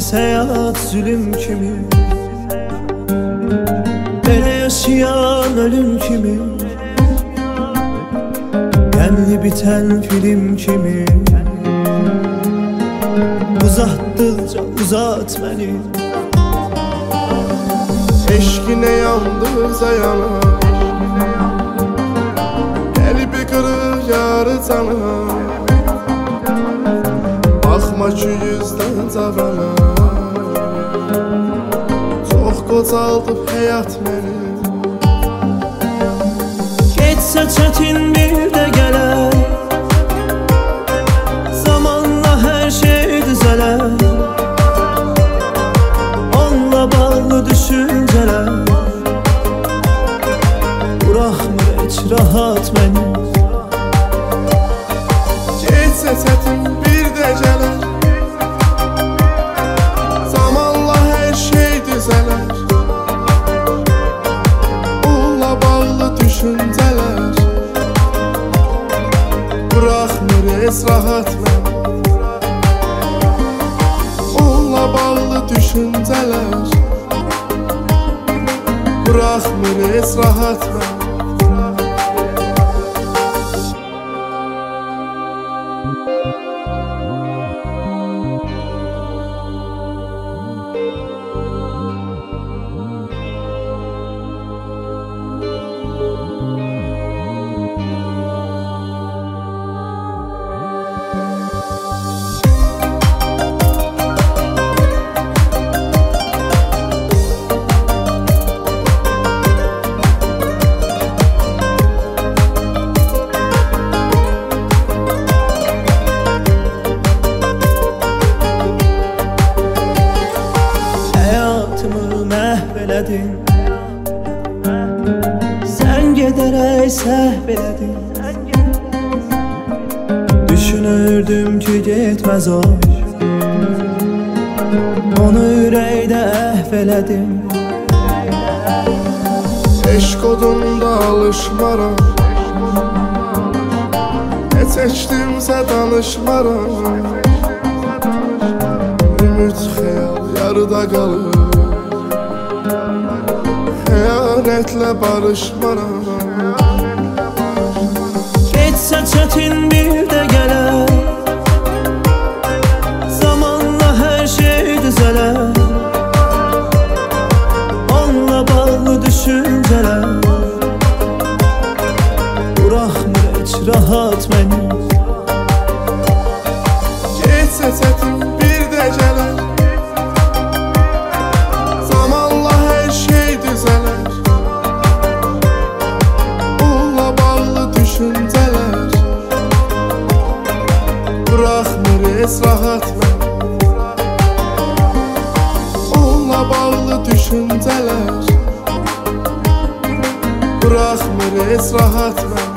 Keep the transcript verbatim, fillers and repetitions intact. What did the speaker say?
Sensiz hayat zulüm kimi, belə yaşayan ölüm kimi, qəmli bitən film kimi. Uzatdıqca uzat məni, eşkine yandıqca yanar, qəlbi qırıq yarı canır. Baxma ki yüzdən cavana, çox qocaldıb həyat məni. Geçsə çətin bir də gələr, zamanla hər şey düzələr. Onunla bağlı düşüncələr buraxmır heç rahat məni. Geçsə çətin bir də gələr, zamanla hər şey düzələr. Onunla bağlı düşüncələr buraxmır heç rahat məni. Onunla bağlı düşüncələr buraxmır heç rahat məni. Sən gedərək səhv elədin, düşünürdüm ki getməz o, onu ürəkdə əhv elədim. Eşq odunda alışmaram, nə çəkdimsə danışmaram. Ümid xəyal yarıda qalır, xəyanətlə barışmaram. Geçsə çətin bir də gələr, zamanla hər şey düzələr. Onunla bağlı düşüncələr buraxmır heç rahat məni. Geçsə çətin bir də gələr, zamanla hər şey düzələr. Onunla bağlı düşüncələr buraxmır heç rahat məni. Onunla bağlı düşüncələr buraxmır heç rahat məni.